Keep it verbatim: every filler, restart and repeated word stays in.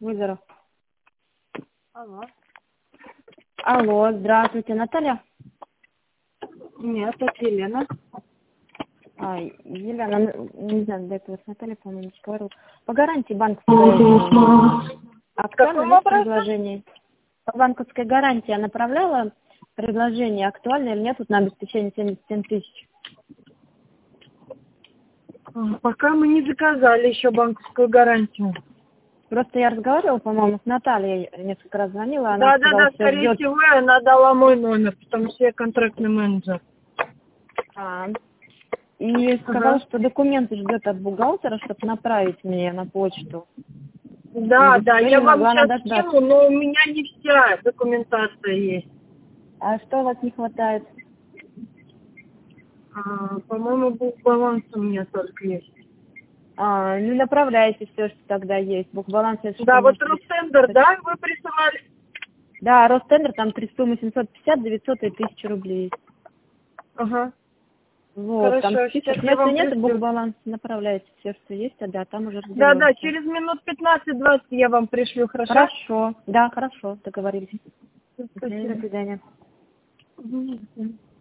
Вызов. Алло. Алло, здравствуйте, Наталья. Нет, это Елена. А, Елена, ну, не знаю, до этого с Натальей, по-моему, не говорила. По гарантии банковской актуально есть предложение? По банковской гарантии я направляла предложение, актуально или нет, тут на обеспечение семьдесят семь тысяч. Пока мы не заказали еще банковскую гарантию. Просто я разговаривала, по-моему, с Натальей, несколько раз звонила, она Да, да, сказала, да, что скорее ждет. всего, она дала мой номер, потому что я контрактный менеджер. А, и сказала, Ага. что документы ждет от бухгалтера, чтобы направить мне на почту. Да, И да, все я не вам могла сейчас дождаться. скину, но у меня не вся документация есть. А что у вас не хватает? А, по-моему, бухбаланс у меня только есть. А, ну направляйте все, что тогда есть. Бухбаланс, если что, Да, вот можете Ростендер, прислать. да, вы присылали? Да, Ростендер, там три суммы семьсот пятьдесят, девятьсот и тысяча рублей есть. Ага. Вот, там Хорошо, список. сейчас Но я если вам нет пришлю. бухбаланс, направляйте все, что есть, а да, там уже Да, да, разберемся. через минут пятнадцать-двадцать я вам пришлю, хорошо? Хорошо, да, хорошо, договорились. Мгм, до Спасибо. свидания. Мгм.